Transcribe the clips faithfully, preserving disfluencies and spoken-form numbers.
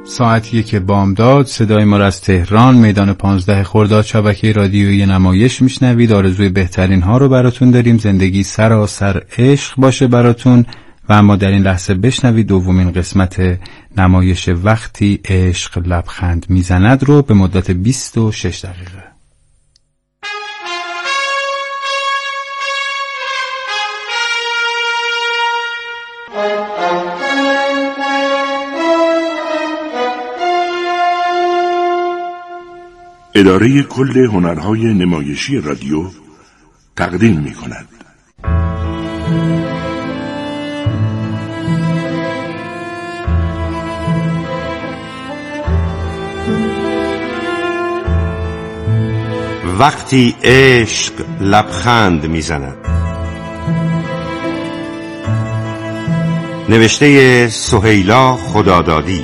ساعتیه که بامداد، صدای ما از تهران، میدان پانزده خرداد، شبکه رادیویی نمایش میشنوید. آرزوی بهترین ها رو براتون داریم، زندگی سراسر عشق باشه براتون. و اما در این لحظه بشنوید دومین قسمت نمایش وقتی عشق لبخند میزند رو به مدت بیست و شش دقیقه. اداره کل هنرهای نمایشی رادیو تقدیم می کند. وقتی عشق لبخند میزند. نوشته سهیلا خدادادی.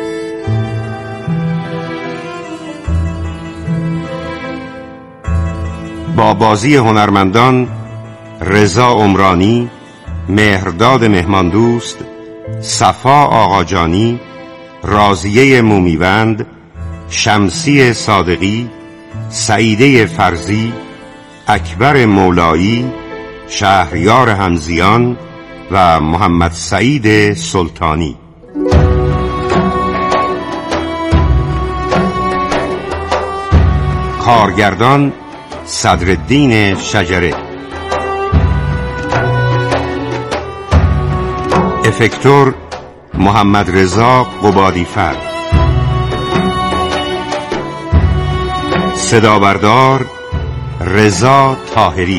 با بازی هنرمندان رضا عمرانی، مهرداد مهماندوست، صفا آقاجانی، راضیه مومیوند، شمسی صادقی، سعیده فرزی، اکبر مولایی، شهریار همزیان و محمد سعید سلطانی. کارگردان صدرالدین شجره. افکتور محمد رضا قبادیفر. صدابردار رضا طاهری.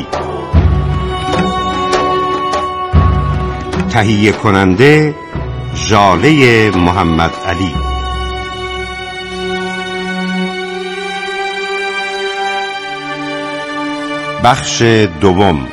تهیه کننده ژاله محمد علی. بخش دوم.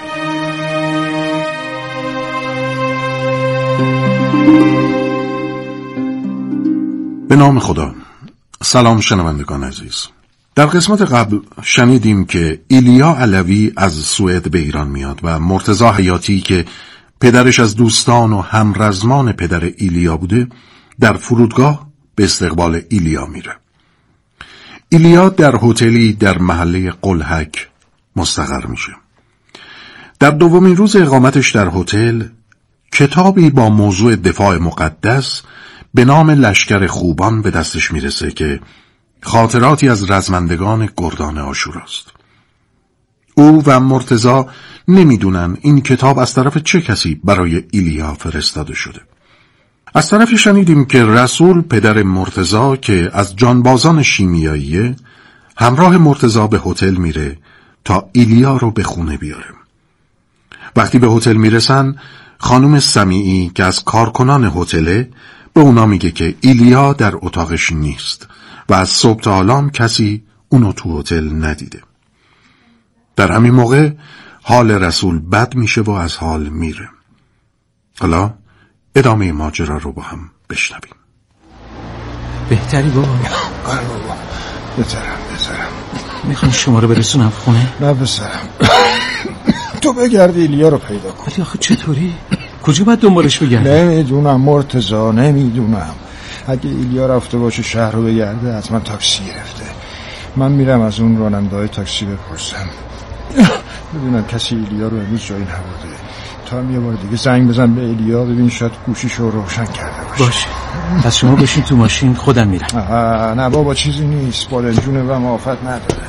به نام خدا. سلام شنوندگان عزیز. در قسمت قبل شنیدیم که ایلیا علوی از سوئد به ایران میاد و مرتضی حیاتی که پدرش از دوستان و همرزمان پدر ایلیا بوده در فرودگاه به استقبال ایلیا میره. ایلیا در هتلی در محله قلهک مستقر میشه. در دومین روز اقامتش در هتل کتابی با موضوع دفاع مقدس به نام لشکر خوبان به دستش میرسه که خاطراتی از رزمندگان گردان آشوراست. او و مرتضی نمیدونن این کتاب از طرف چه کسی برای ایلیا فرستاده شده. از طرفی شنیدیم که رسول پدر مرتضی که از جانبازان شیمیاییه همراه مرتضی به هتل میره تا ایلیا رو به خونه بیاره. وقتی به هتل میرسن خانم سمیعی که از کارکنان هتله به اونا میگه که ایلیا در اتاقش نیست و از صبح تا حالا کسی اونو تو هتل ندیده. در همین موقع حال رسول بد میشه و از حال میره. حالا ادامه ماجرا رو با هم بشنویم. بهتری بابا؟ آره بابا بهترم بهترم. میخوام شما رو برسونم خونه؟ نه بسرم. تو بگردی ایلیا رو پیدا کن. ولی آخه چطوری؟ کجا باید دنبالش بگردم؟ نمیدونم مرتضی، نمیدونم. اگه ایلیا رفته باشه شهر رو بگرده حتما تاکسی گرفته. من میرم از اون راننده های تاکسی بپرسم ببینم کسی ایلیا رو امروز جایی نبرده. تا هم یه بار دیگه زنگ بزن به ایلیا ببین شاید گوشیش رو روشن کرده باشه. باشه پس شما بشین تو ماشین خودم میرم. نه بابا چیزی نیست، بالنجونه و معافت نداره.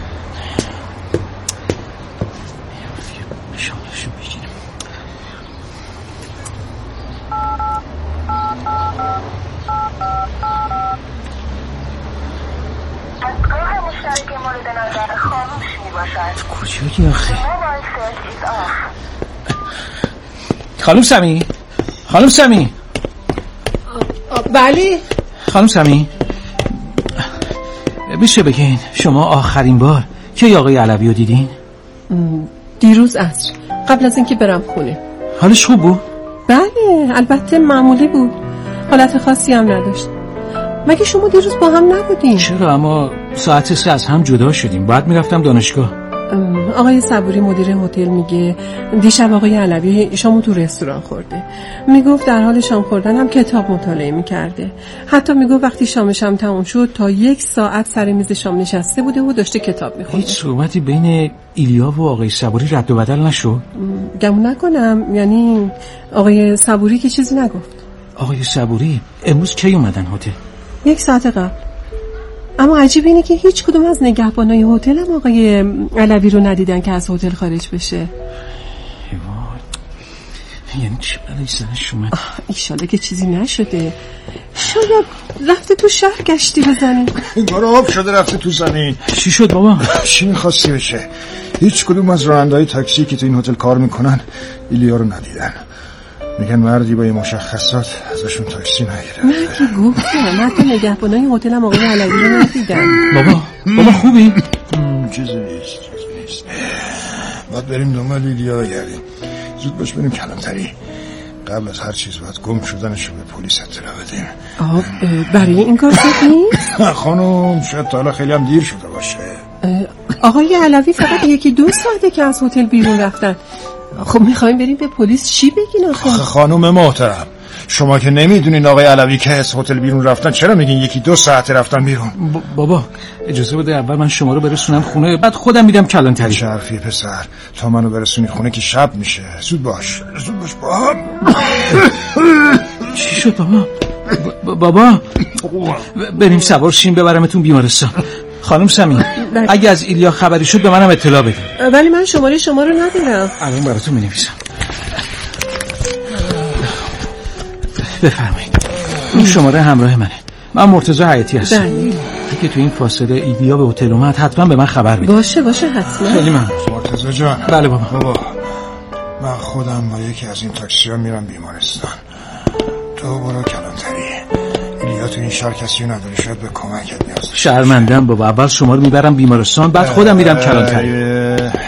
کجایی آخه؟ خانم سمی خانم سمی بله خانم سمی بشه بگین شما آخرین بار که آقای علوی رو دیدین؟ دیروز عصر قبل از اینکه برم خونه. حالش خوب بود؟ بله البته معمولی بود، حالت خاصی هم نداشت. مگه شما دیروز با هم نبودین؟ چرا، اما ساعت سه از هم جدا شدیم، بعد میرفتم دانشگاه. آقای صبوری مدیر هتل میگه دیشب آقای علوی شامو تو رستوران خورده. میگفت در حال شام خوردن هم کتاب مطالعه میکرده. حتی میگفت وقتی شامش هم تموم شد تا یک ساعت سر میز شام نشسته بوده و داشته کتاب میخونده. هیچ صحبتی بین ایلیا و آقای صبوری رد و بدل نشد؟ گمون نکنم. یعنی آقای صبوری که چیزی نگفت. آقای صبوری امروز کی اومدن هتل؟ یک ساعت قبل. اما عجیب اینه که هیچ کدوم از نگهبانای هتل هم آقای علوی رو ندیدن که از هتل خارج بشه. یعنی چه بلایی سرش اومد؟ ایشالا که چیزی نشده. شاید رفته تو شهر گشتی بزنی. بارو آب شده رفته تو زمین. چی شد بابا؟ چی میخواستی بشه؟ هیچ کدوم از راننده‌های تاکسی که تو این هتل کار میکنن ایلیا رو ندیدن. میگن مردی با این مشخصات ازشون تاکسی نگیره. من که گفتم حتی نگهبانای هتل هم آقای علوی رو ندیدن. بابا بابا خوبی؟ چیزی نیست چیزی نیست. باید بریم دنبال ایلیا بگردیم. زود باش بریم کلانتری. قبل از هر چیز باید گم شدنشو به پلیس اطلاع بدیم. آه برای این کار نیست؟ خانم شاید تا حالا خیلی هم دیر شده باشه. آقای علوی فقط یکی دو ساعته که از هتل بیرون رفتن. خب میخوایم بریم به پلیس چی بگین آخه؟ خانم محترم شما که نمیدونین آقای علوی که از هتل بیرون رفتن چرا میگین یکی دو ساعت رفتن بیرون؟ بابا اجازه بده اول من شما رو برسونم خونه بعد خودم میرم کلانتری. چه حرفی پسر تا منو برسونی خونه که شب میشه. زود باش زود باش با. چی شد بابا؟ بابا بریم سوار شیم ببرمتون بیمارستان. خانم سمین اگه از ایلیا خبری شد به منم اطلاع بده. ولی من شماره شما رو ندارم. الان براتون می‌نویسم. بفرمایید. این شماره همراه منه. من مرتضی حیاتی هستم. بله. اگه تو این فاصله ایلیا به هتل اومد حتما به من خبر بده. باشه باشه حتما. خیلی ممنون. مرتضی جان. بله بابا. بابا من خودم با یکی از این تاکسی‌ها میرم بیمارستان. تو برو کلانتری. ایلیا تو این شهر کسی نداره شاید به کمکت نیاز داشته. شرمندم بابا اول شما رو میبرم بیمارستان بعد خودم میرم کلانتری.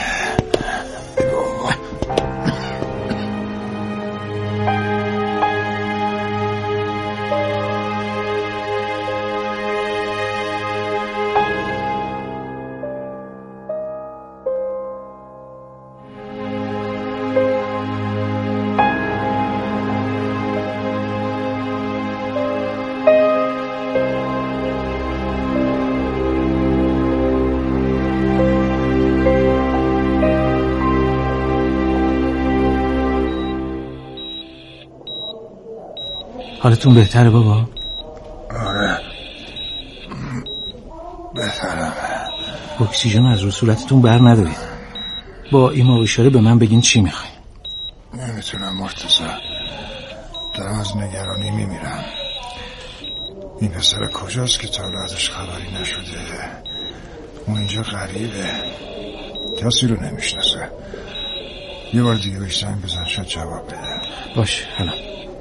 حالتون بهتره بابا؟ آره بهترم. اکسیژن از رو صورتتون بر ندارید. با ایما و اشاره به من بگین چی میخواین. نمیتونم مرتضی دارم از نگرانی میمیرم. این پسر کجاست که تا ازش خبری نشده؟ اون اینجا غریبه کسی رو نمیشناسه. یه بار دیگه بهش زنگ بزن شاید جواب بده. باشه حالا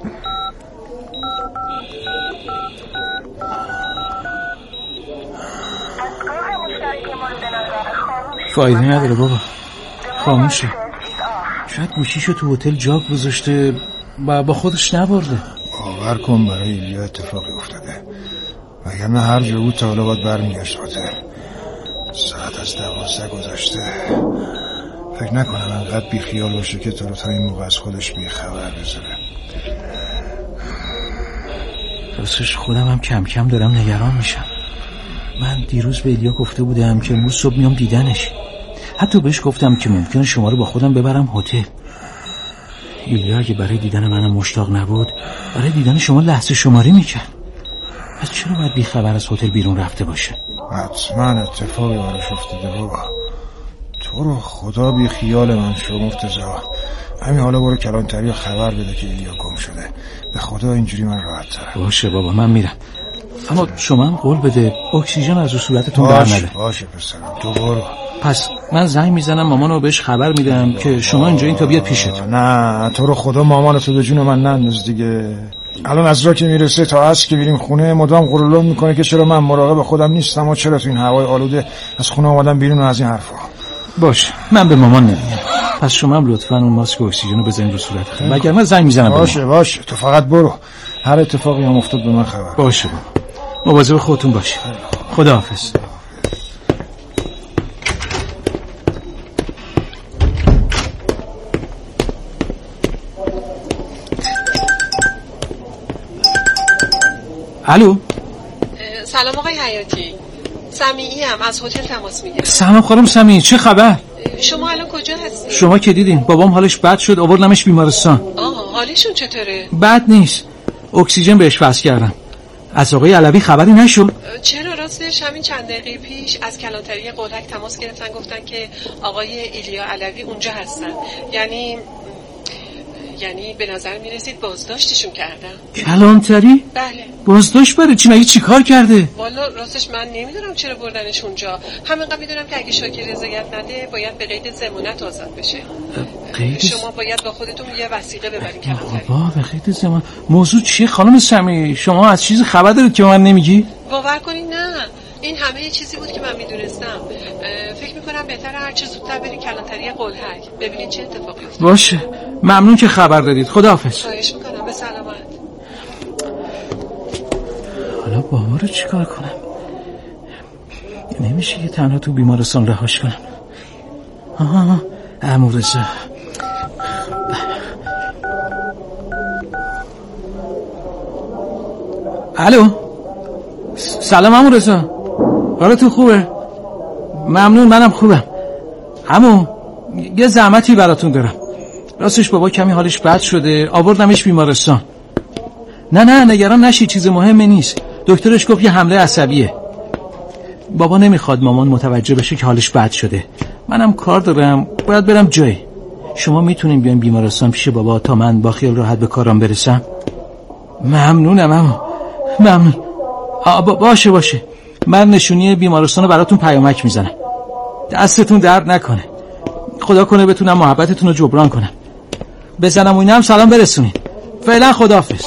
فایده نداره بابا خاموشه. شاید گوشیشو تو هتل جاک گذاشته و با خودش نبرده. باور کن برای ایلیا اتفاقی افتاده وگرنه هر جا بود تا حالا باید برمیگشت هتل. ساعت از دوازده گذاشته. فکر نکنم انقدر بی خیال باشه که تو رو تا این موقع از خودش بی خبر بذاره. راستش خودم هم کم کم دارم نگران میشم. من دیروز به ایلیا گفته بودم که امروز صبح میام دیدنش. حتی بهش گفتم که ممکنه شما رو با خودم ببرم هتل. ایلیا اگه برای دیدن منم مشتاق نبود برای دیدن شما لحظه شماری میکرد. پس چرا باید بی خبر از هتل بیرون رفته باشه؟ حتما اتفاقی براش افتاده بابا. تو رو خدا بی خیال من شو مرتضی. همین حالا برو کلانتری خبر بده که ایلیا گم شده. به خدا اینجوری من راحت ترم. باشه بابا من میرم. اما شما هم قول بده اکسیژن از رو صورتتون بر نده. باشه پسرم تو برو. پس من زنگ میزنم مامانو بهش خبر میدم که شما اینجا این تا بیاد پیشت. نه تو رو خدا مامانتو به جون من ننداز دیگه. الان از راه که میرسه تا عصر که بریم خونه مدام قرولون میکنه که چرا من مراقب خودم نیستم و چرا تو این هوای آلوده از خونه اومدم بیرون و از این حرفا. باشه من به مامان نمیگم. پس شما هم لطفاً اون ماسک اکسیژن رو بزنید رو صورتت. مگر من زنگ میزنم. باشه باشه تو فقط برو. هر اتفاقی هم افتاد به من خبر. باشه بابا. مواظب خودتون باشه. خداحافظ. الو. سلام آقای حیاتی، سمیعی ام از هتل تماس میگیرم. سلام خانم سمیعی، چه خبر؟ شما الان کجا هستی؟ شما که دیدین بابام حالش بد شد، آوردمش بیمارستان. آه، حالشون چطوره؟ بد نیست، اکسیژن بهش وصل کردم. از آقای علوی خبری نشد؟ چرا، راستش همین چند دقیقه پیش از کلانتری قلهک تماس گرفتن، گفتن که آقای ایلیا علوی اونجا هستن. یعنی یعنی به نظر میرسید بازداشتشون کردن. کلانتری؟ بله. بازداشت برای چی؟ مگه چی کار کرده؟ والا راستش من نمیدونم چرا بردنش اونجا. همینقدر میدونم که اگه شاکر رضایت نده باید به قید ضمانت آزاد بشه. قید؟ شما باید با خودتون یه وثیقه ببرین کلانتری. بابا به قید ضمانت. موضوع چیه خانم سمیعی؟ شما از چیز خبر دارید که من نمیگی؟ باور کنید نه، این همه چیزی بود که من میدونستم. فکر میکنم بهتره هر چه زودتر بریم کلانتری قلهک ببینید چه اتفاقی افتاد. باشه، ممنون که خبر دادید. خداحافظ. خواهش میکنم، به سلامت. حالا بابا رو چیکار کنم؟ نمیشه که تنها تو بیمارستان رهاش کنم. آها، عمو رضا. الو. سلام عمو رضا، حالتون خوبه؟ ممنون، منم خوبم. عمو یه زحمتی براتون دارم. راستش بابا کمی حالش بد شده، آوردمش بیمارستان. نه نه نگران نشی، چیز مهمه نیست. دکترش گفت یه حمله عصبیه. بابا نمیخواد مامان متوجه بشه که حالش بد شده. منم کار دارم، باید برم جایی. شما میتونین بیان بیمارستان پیش بابا تا من با خیال راحت به کارم برسم؟ ممنونم عمو، ممنون. باشه باشه، من نشونی بیمارستان رو براتون پیامک میزنم. دستتون درد نکنه، خدا کنه بتونم محبتتون رو جبران کنم. بزنم و اینا هم سلام برسونین. فعلا خداحافظ.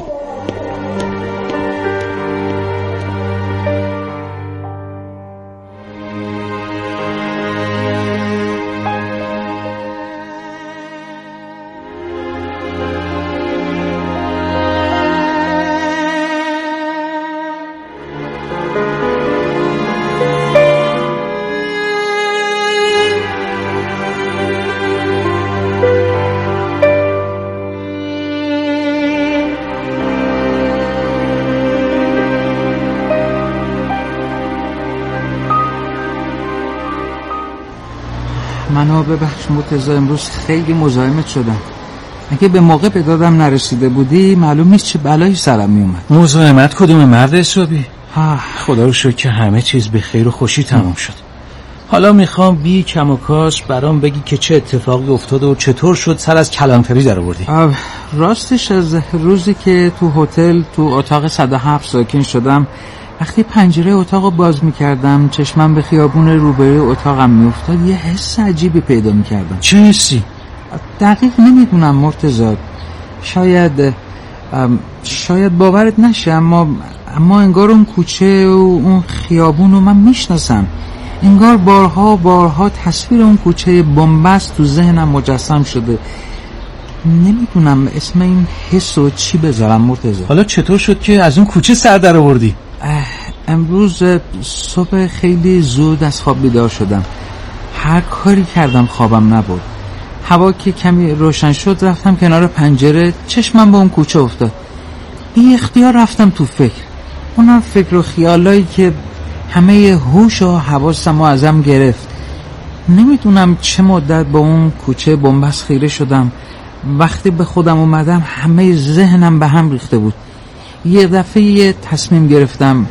منو ببخش مرتضی، امروز خیلی مزاحمت شدم. اگه به موقع به دادم نرسیده بودی معلوم نیست چه بلایی سرم میومد. مزاحمت کدوم مرد حسابی؟ خدا رو شکر که همه چیز به خیر و خوشی تمام شد. حالا میخوام بی کم و کاش برام بگی که چه اتفاقی افتاده و چطور شد سر از کلانتری در آوردی. راستش از روزی که تو هتل تو اتاق صد و هفت ساکن شدم، وقتی پنجره اتاقو باز میکردم چشمم به خیابون روبروی اتاقم میافتاد، یه حس عجیبی پیدا میکردم. چه حسی؟ دقیق نمیدونم مرتضی، شاید شاید باورت نشه، اما اما انگار اون کوچه و اون خیابون رو من میشناسم. انگار بارها و بارها تصویر اون کوچه بنبست تو ذهنم مجسم شده. نمیدونم اسم این حسو چی بذارم مرتضی. حالا چطور شد که از اون کوچه سر در آوردی؟ امروز صبح خیلی زود از خواب بیدار شدم. هر کاری کردم خوابم نبرد. هوا که کمی روشن شد رفتم کنار پنجره، چشمم به اون کوچه افتاد. بی اختیار رفتم تو فکر. اونم فکر و خیالایی که همه هوش و حواسم رو ازم گرفت. نمیدونم چه مدت با اون کوچه بنبست خیره شدم. وقتی به خودم اومدم همه ذهنم به هم ریخته بود. یه دفعه یه تصمیم گرفتم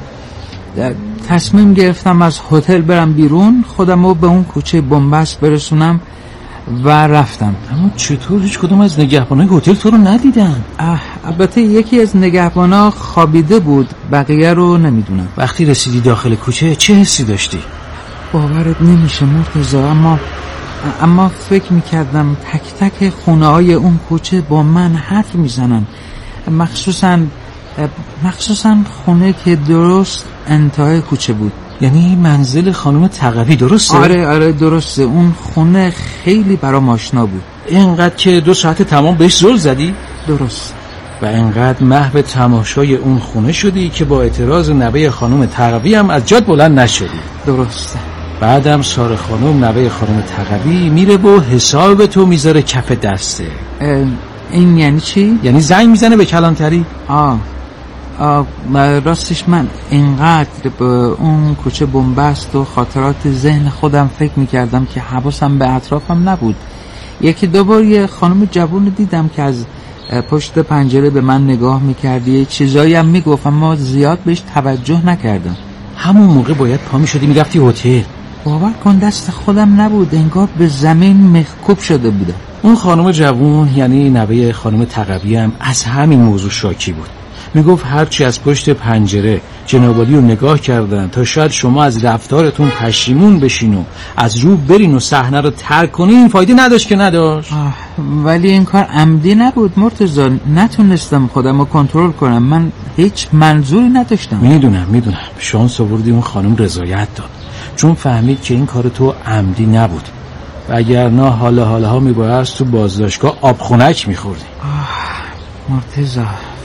تصمیم گرفتم از هتل برم بیرون، خودم رو به اون کوچه بنبست برسونم و رفتم. اما چطور هیچ کدوم از نگهبانای هتل تو رو ندیدن؟ البته یکی از نگهبانا خوابیده بود، بقیه رو نمیدونم. وقتی رسیدی داخل کوچه چه حسی داشتی؟ باورت نمیشه مرتضی، اما اما فکر میکردم تک تک خونه های اون کوچه با من حرف میزنن، مخصوصا مخصوصا خونه که درست انتهای کوچه بود. یعنی منزل خانم تقوی، درسته؟ آره آره درسته. اون خونه خیلی برام آشنا بود. اینقدر که دو ساعت تمام بهش زل زدی؟ درست. و اینقدر محو تماشای اون خونه شدی که با اعتراض نوه خانم تقوی هم از جات بلند نشدی؟ درسته. بعدم ساره خانم نوه خانم تقوی میره با حساب تو میذاره کف دسته. این یعنی چی؟ یعنی زنگ میزنه به کلانتری. آه راستش من اینقدر به اون کوچه بنبست و خاطرات ذهن خودم فکر میکردم که حواسم به اطرافم نبود. یکی دو بار یه خانم جوون دیدم که از پشت پنجره به من نگاه میکردی، یه چیزایی هم میگفت اما زیاد بهش توجه نکردم. همون موقع باید پا میشدی میرفتی هتل. باور کن دست خودم نبود، انگار به زمین مخکوب شده بودم. اون خانم جوون یعنی نوه خانم تقوی هم از همین موضوع شاکی بود. میگفت هرچی از پشت پنجره جنابالی رو نگاه کردن تا شاید شما از رفتارتون پشیمون بشین و از رو برین و صحنه رو ترک کنین، فایده نداشت که نداشت. ولی این کار عمدی نبود مرتضی، نتونستم خودم رو کنترل کنم، من هیچ منظوری نداشتم. میدونم میدونم شانس آوردی اون خانم رضایت داد، چون فهمید که این کار تو عمدی نبود، و اگر نه حالا حالا ها میبایست تو بازداشتگاه آب خنک میخوردی. مرتضی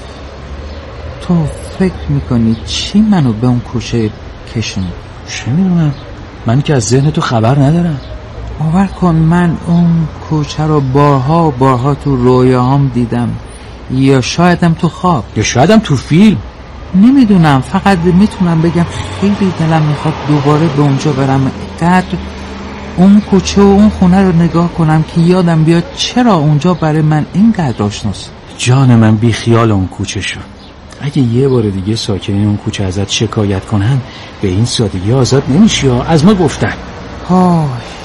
تو فکر میکنی چی منو به اون کوچه کشون؟ چه میدونم، من که از ذهن تو خبر ندارم. باور کن من اون کوچه رو بارها و بارها تو رویاهام دیدم، یا شایدم تو خواب، یا شایدم تو فیلم، نمیدونم. فقط میتونم بگم خیلی دلم میخواد دوباره به اونجا برم، قدر اون کوچه و اون خونه رو نگاه کنم که یادم بیاد چرا اونجا برای من اینقدر آشناست. جان من بی خیال اون کوچه شو. اگه یه بار دیگه ساکنین اون کوچه ازت شکایت کنن به این سادگی آزاد نمیشی ها، از ما گفتن. های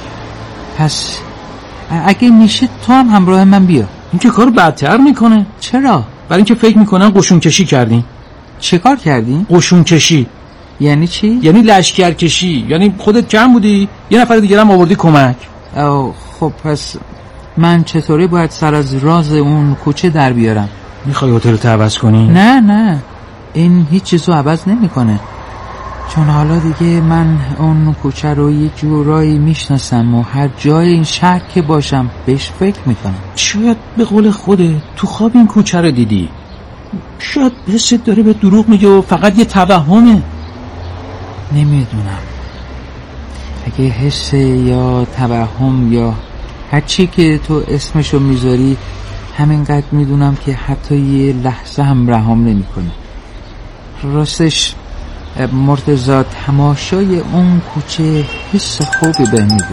پس اگه میشه تو هم همراه من بیا. این که کارو بدتر میکنه. چرا؟ برای اینکه فکر میکنن قشون کشی کردین. چه کار کردین؟ قشون کشی یعنی چی؟ یعنی لشکر کشی، یعنی خودت کم بودی یه نفر دیگه هم آوردی کمک. او خب پس من چطوری باید سر از راز اون کوچه در بیارم؟ میخوای هتل رو عوض کنی؟ نه نه این هیچ چیزو عوض نمیکنه، چون حالا دیگه من اون کوچه رو یه جورایی میشناسم و هر جای این شهر که باشم بهش فکر میکنم. شاید به قول خودت تو خواب این کوچه رو دیدی، شاید حست داره به دروغ میگه و فقط یه توهمه. نمیدونم اگه حس یا توهم یا هر چی که تو اسمشو میذاری، همینقدر میدونم که حتی یه لحظه هم رهام نمیکنه. راستش مرتضی تماشای اون کوچه حس خوبی به میده.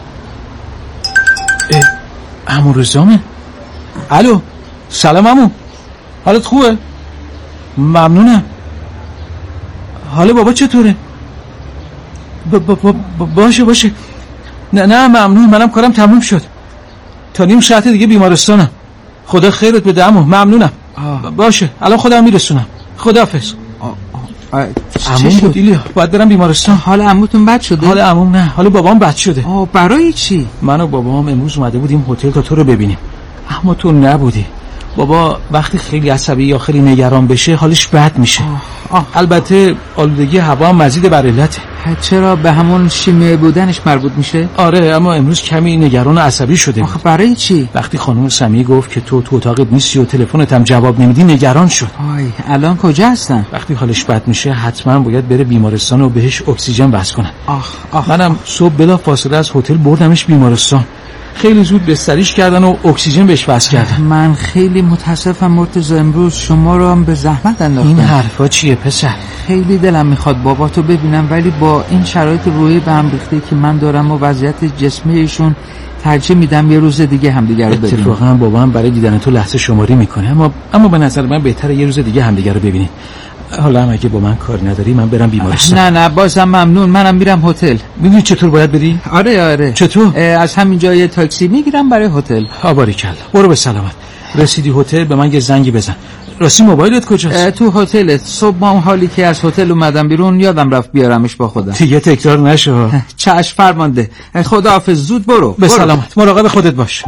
عمو رضامه؟ الو سلام عمو، حالت خوبه؟ ممنونم. حال بابا چطوره؟ با با با باشه باشه. نه نه ممنون، منم کارم تموم شد، تا نیم ساعت دیگه بیمارستانم. خدا خیرت بده عمو، ممنونم. آه. باشه الان خودم میرسونم. خداحافظ. عمو بود ایلیا، باید برم بیمارستان. حال عموتون بد شده؟ حال عموم نه، حال بابام بد شده. آه برای چی؟ من و بابام امروز اومده بودیم هتل تا تو رو ببینیم، اما تو نبودی. بابا وقتی خیلی عصبی یا خیلی نگران بشه حالش بد میشه. آه. آه. البته آلودگی هوا هم مزید بر علته. چرا به همون شیمیایی بودنش مربوط میشه؟ آره اما امروز کمی نگران و عصبی شده. آخه برای چی؟ وقتی خانم سمی گفت که تو تو اتاقت نیستی و تلفنت هم جواب نمیدی نگران شد. آی الان کجا هستن؟ وقتی حالش بد میشه حتما باید بره بیمارستان و بهش اکسیژن وصل کنن. آخ آخ. منم صبح بلا فاصله از هتل بردمش بیمارستان، خیلی زود بستریش کردن و اکسیژن بهش وصل کردن. من خیلی متاسفم مرتضی، امروز شما رو هم به زحمت انداختم. این حرفا چیه پسر؟ خیلی دلم میخواد باباتو ببینم، ولی با این شرایط روحی به هم ریخته که من دارم و وضعیت جسمی ایشون ترجیح میدم یه روز دیگه همدیگه رو ببینیم. اتفاقا بابا هم برای دیدن تو لحظه شماری میکنه، اما اما به نظر من بهتره یه روز دیگه همدیگه رو ببینیم. حالا هم اگه با من کار نداری من برم بیمارستان. نه نه بازم ممنون، منم میرم هتل. میدونی چطور باید بری؟ آره آره. چطور؟ از همین جای تاکسی میگیرم برای هتل. باریکلا، برو به سلامت. رسیدی هتل به من یه زنگی بزن. راستی موبایلت کجاست؟ تو هتلت. صبح ما حالی که از هتل اومدم بیرون یادم رفت بیارمش با خودم. دیگه تکرار نشه. چشم فرمانده. خداحافظ، زود برو. به سلامت، مراقب خودت باش.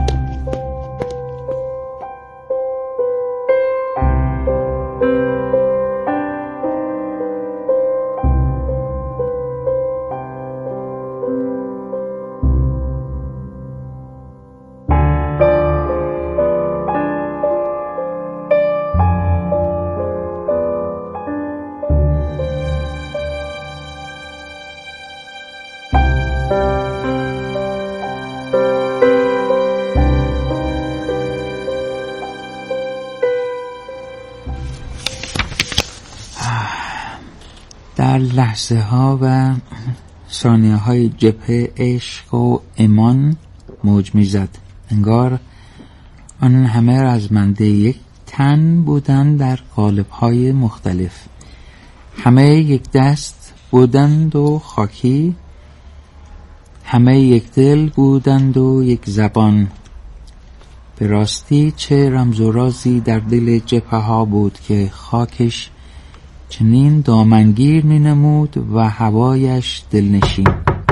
در لحظه ها و ثانیه های جبهه عشق و ایمان موج میزد. انگار آن همه رزمنده یک تن بودند در قالب های مختلف. همه یک دست بودند و خاکی، همه یک دل بودند و یک زبان. به راستی چه رمز و رازی در دل جبهه ها بود که خاکش چنین دامنگیر می نمود و هوایش دلنشین.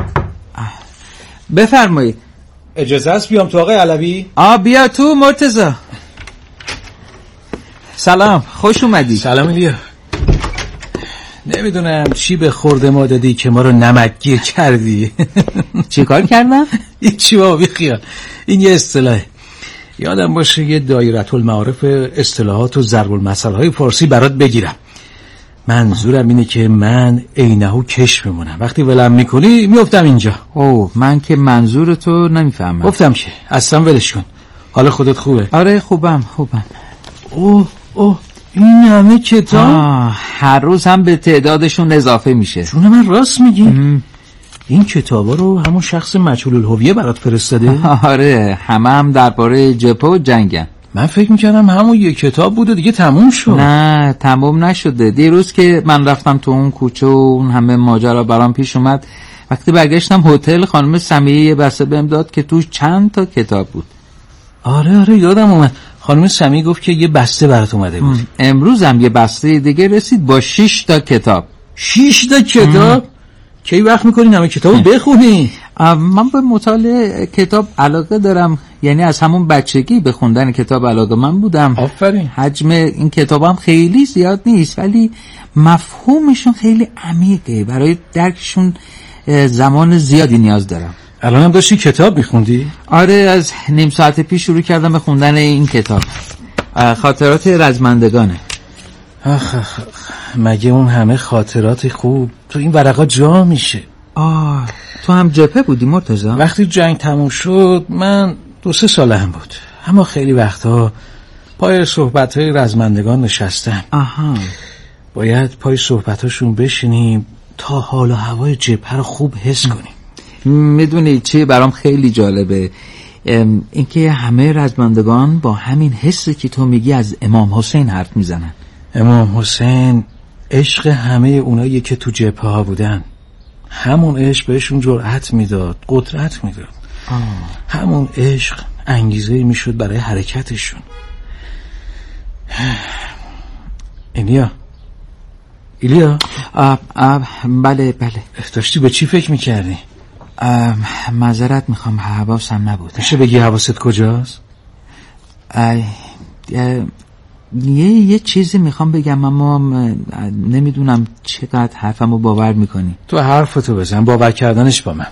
بفرمایید. اجازه است بیام تو آقای علوی؟ آ بیا تو مرتضی. سلام، خوش اومدی. سلام ایلیا. نمیدونم چی به خورده ما دادی که ما رو نمکگیر کردی. چی کار کردم؟ هیچی بابا، بی خیال. این یه اصطلاحه. یادم باشه یه دایره المعارف اصطلاحات و ضرب المثل های فارسی برات بگیرم. منظورم اینه که من عینه‌هو کش میمونم، وقتی ولم میکنی میافتم اینجا. اوه، من که منظور تو نمیفهمم. گفتم که اصلا ولش کن. حالا خودت خوبه؟ آره خوبم خوبم. اوه اوه این همه کتاب هر روز هم به تعدادشون اضافه میشه. جون من راست میگی؟ ام. این کتابا رو همون شخص مجهول الهویه برات فرستاده؟ آره، همه هم درباره جبهه و جنگن. من فکر میکردم همون یه کتاب بوده دیگه تموم شد. نه تموم نشده. دیروز که من رفتم تو اون کوچه و اون همه ماجرا برام پیش اومد، وقتی برگشتم هتل خانم سمیه یه بسته بهم داد که توش چند تا کتاب بود. آره آره یادم اومد. خانم سمیه گفت که یه بسته برات اومده بود. امروز هم یه بسته دیگه رسید با شش تا کتاب. شش تا کتاب؟ کی وقت میکنی همه کتابو بخونی؟ من به مطالعه کتاب علاقه دارم، یعنی از همون بچگی به خوندن کتاب علاقه من بودم. آفرین. حجم این کتابم خیلی زیاد نیست ولی مفهومشون خیلی عمیقه، برای درکشون زمان زیادی نیاز دارم. الان هم داشتی کتاب میخوندی؟ آره، از نیم ساعت پیش شروع کردم به خوندن این کتاب، خاطرات رزمندگانه. آخ آخ آخ مگه اون همه خاطرات خوب تو این ورقا جا میشه؟ آه تو هم جبهه بودی مرتضی؟ وقتی جنگ تموم شد من دو سه ساله هم بود، اما خیلی وقتا پای صحبت‌های رزمندگان نشستم. آها، باید پای صحبتاشون بشینیم تا حال و هوای جبهه رو خوب حس کنیم. میدونی چی برام خیلی جالبه؟ اینکه همه رزمندگان با همین حسی که تو میگی از امام حسین حرف میزنن. امام حسین عشق همه اونایی که تو جبهه ها بودن، همون عشق بهشون جرأت میداد، قدرت میداد. همون عشق انگیزه میشد برای حرکتشون. ایلیا ایلیا آب آب بله بله. داشتی به چی فکر میکردی؟ معذرت میخوام، حواسم نبود. میشه بگی حواست کجاست؟ یه یه چیزی میخوام بگم اما نمیدونم چقدر حرفمو باور میکنی. تو حرفتو بزن، باور کردنش با من.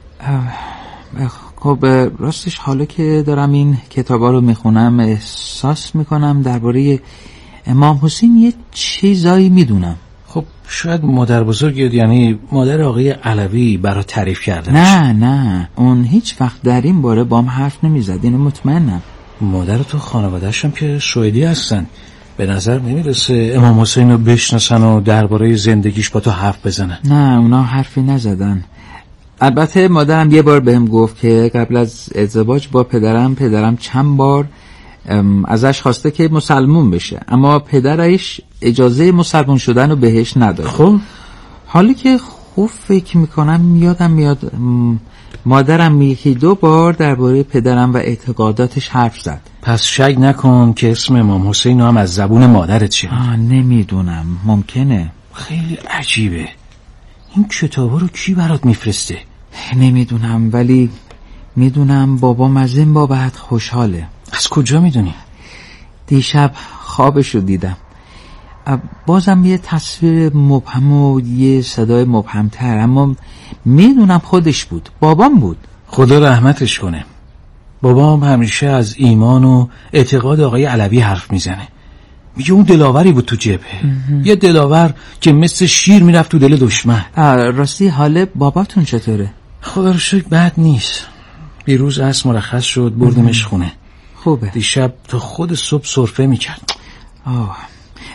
خب راستش حالا که دارم این کتابا رو میخونم احساس میکنم درباره امام حسین یه چیزایی میدونم. خب شاید مادر بزرگت، یعنی مادر آقای علوی، برای تعریف کردنش. نه نه، اون هیچ وقت در این باره بام حرف نمیزد، اینو مطمئنم. مادر تو خانواده‌شم که سوئدی هستن، به نظر نمیرسه امام حسین رو بشناسن و درباره زندگیش با تو حرف بزنن. نه اونا حرفی نزدن. البته مادرم یه بار بهم گفت که قبل از ازدواج با پدرم پدرم چند بار ازش خواسته که مسلمون بشه، اما پدرش اجازه مسلمون شدن رو بهش نداد. خب حالی که خوب فکر میکنم یادم میاد مادرم یکی دو بار درباره پدرم و اعتقاداتش حرف زد. پس شک نکن که اسم امام حسین هم از زبون مادرت چیه. آه نمیدونم، ممکنه. خیلی عجیبه. این کتابا رو کی برات میفرسته؟ نمیدونم، ولی میدونم بابام از این بابت خوشحاله. از کجا میدونی؟ دیشب خوابشو دیدم. بازم یه تصویر مبهم و یه صدای مبهمتر، اما میدونم خودش بود، بابام بود. خدا رحمتش کنه. بابام همیشه از ایمان و اعتقاد آقای علوی حرف میزنه. میگه اون دلاوری بود تو جبهه، یه دلاور که مثل شیر میرفت تو دل دشمن. راستی حال باباتون چطوره؟ خدا رو شکر بد نیست. بیروز عصر مرخص شد، بردمش خونه. خوبه. دیشب تا خود صبح سرفه میکرد. آه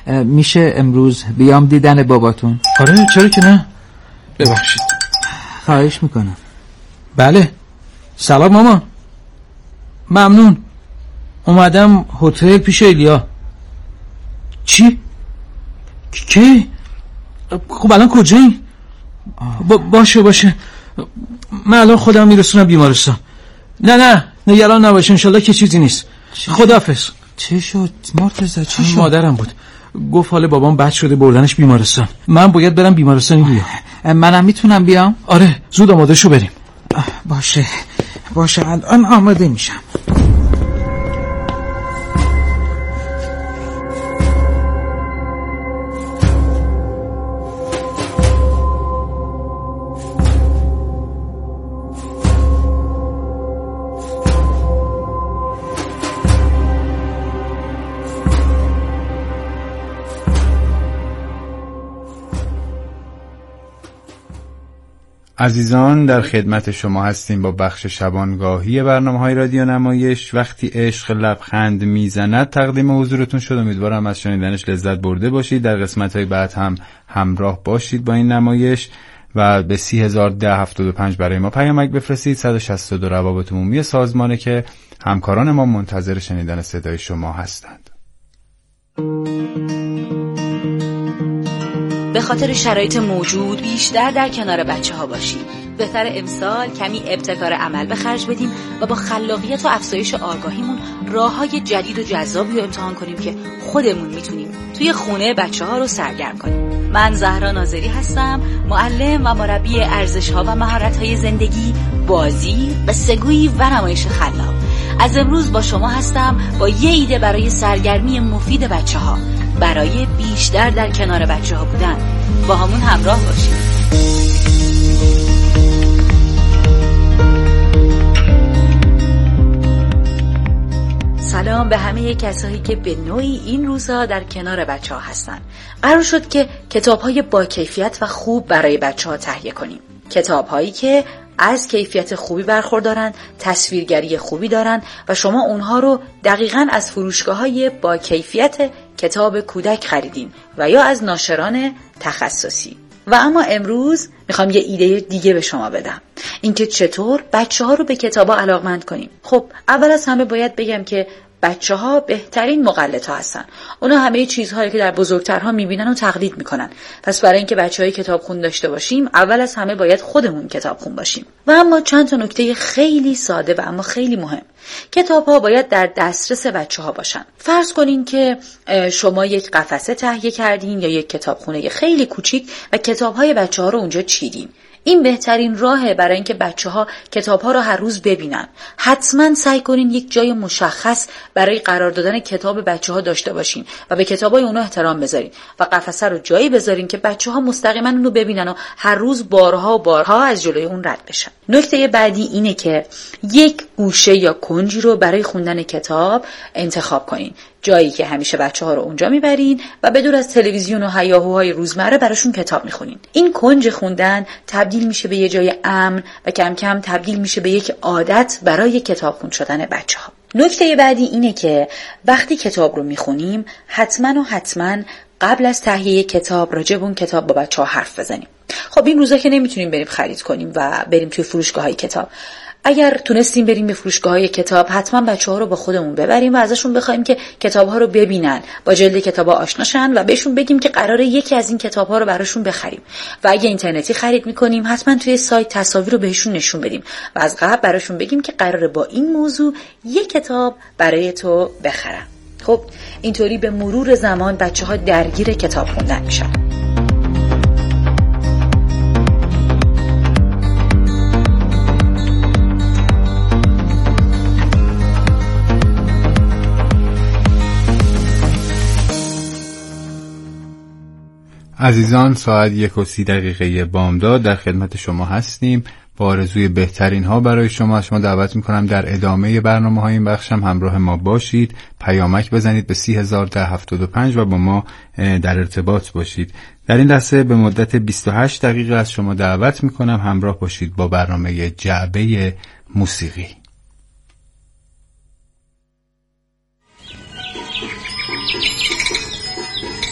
میشه امروز بیام دیدن باباتون؟ آره چرا که نه. ببخشید. خواهش میکنم. بله. سلام مامان. ممنون. اومدم هتل پیش ایلیا. چی؟ کی؟ خب الان کجایی؟ با باشه باشه من الان خودم میرسونم بیمارستان. نه نه نگران نباش انشالله که چیزی نیست. خداحافظ. چه شد مرتضی؟ چه شد؟ مادرم بود گفت حال بابام بد شده بردنش بیمارستان. من باید برم بیمارستان بیام. منم میتونم بیام؟ آره زود آماده شو بریم. باشه باشه الان آماده میشم. عزیزان در خدمت شما هستیم با بخش شبانگاهی برنامه‌های رادیو نمایش. وقتی عشق لبخند میزند تقدیم حضورتون شد. امیدوارم از شنیدنش لذت برده باشید. در قسمت‌های بعد هم همراه باشید با این نمایش و به سی هزار ده هفتاد و پنج برای ما پیامک بفرستید. صد و شصت و دو روابط عمومی سازمانه که همکاران ما منتظر شنیدن صدای شما هستند. به خاطر شرایط موجود بیشتر در کنار بچه ها باشیم. بهتر امسال کمی ابتکار عمل به خرج بدیم و با خلاقیت و افزایش آگاهیمون راه‌های جدید و جذابی رو امتحان کنیم که خودمون میتونیم توی خونه بچه ها رو سرگرم کنیم. من زهرا ناظری هستم، معلم و مربی ارزش‌ها و مهارت‌های زندگی، بازی و سگویی و نمایش خلاق. از امروز با شما هستم با یه ایده برای سرگرمی مفید بچه‌ها، برای بیشتر در کنار بچه‌ها بودن. با همون همراه باشید. سلام به همه کسایی که به نوعی این روزها در کنار بچه‌ها هستن. قرار شد که کتاب‌های با کیفیت و خوب برای بچه‌ها تهیه کنیم. کتاب‌هایی که از کیفیت خوبی برخوردارن، تصویرگری خوبی دارن و شما اونها رو دقیقاً از فروشگاه‌های با کیفیت کتاب کودک خریدین و یا از ناشران تخصصی. و اما امروز میخوام یه ایده دیگه به شما بدم، اینکه چطور بچه‌ها رو به کتابا علاقمند کنیم. خب اول از همه باید بگم که بچه‌ها بهترین مقلدها هستن. اونا همه چیزهایی که در بزرگترها میبینن و تقلید میکنن. پس برای اینکه بچه‌های کتابخون داشته باشیم، اول از همه باید خودمون کتابخون باشیم. و اما چند تا نکته خیلی ساده و اما خیلی مهم. کتاب‌ها باید در دسترس بچه‌ها باشن. فرض کنین که شما یک قفسه تهیه کردین یا یک کتابخونه خیلی کوچیک و کتاب‌های بچه‌ها رو اونجا چیدین. این بهترین راهه برای اینکه بچه‌ها کتاب‌ها رو هر روز ببینن. حتما سعی کنین یک جای مشخص برای قرار دادن کتاب بچه‌ها داشته باشین و به کتابای اونها احترام بذارین و قفسه رو جایی بذارین که بچه‌ها مستقیما اون رو ببینن و هر روز بارها و بارها از جلوی اون رد بشن. نکته بعدی اینه که یک گوشه یا کنجی رو برای خوندن کتاب انتخاب کنین. جایی که همیشه بچه‌ها رو اونجا میبرین و بدون از تلویزیون و هیاهوهای روزمره براشون کتاب میخونین. این کنج خوندن تبدیل میشه به یه جای امن و کم کم تبدیل میشه به یک عادت برای کتاب خوند شدن بچه‌ها. نکته بعدی اینه که وقتی کتاب رو میخونیم حتما و حتما قبل از تهیه کتاب راجع به اون کتاب با بچه‌ها حرف بزنیم. خب این روزا که نمیتونیم بریم خرید کنیم و بریم توی فروشگاه‌های کتاب. اگر تونستیم بریم به فروشگاه‌های کتاب، حتما بچه‌ها رو با خودمون ببریم و ازشون بخوایم که کتاب‌ها رو ببینن، با جلد کتاب‌ها آشنا شن و بهشون بگیم که قراره یکی از این کتاب‌ها رو براشون بخریم. و اگه اینترنتی خرید می‌کنیم، حتما توی سایت تصاویر رو بهشون نشون بدیم و از قبل براشون بگیم که قراره با این موضوع یک کتاب برای تو بخرم. خب اینطوری به مرور زمان بچه‌ها درگیر کتاب خوندن میشن. عزیزان ساعت یک و سی دقیقه بامداد در خدمت شما هستیم با آرزوی بهترین ها برای شما. شما دعوت میکنم در ادامه برنامه های این بخشم همراه ما باشید، پیامک بزنید به سی هزار ده هفتاد و پنج و با ما در ارتباط باشید. در این لحظه به مدت بیست و هشت دقیقه از شما دعوت میکنم همراه باشید با برنامه جعبه موسیقی.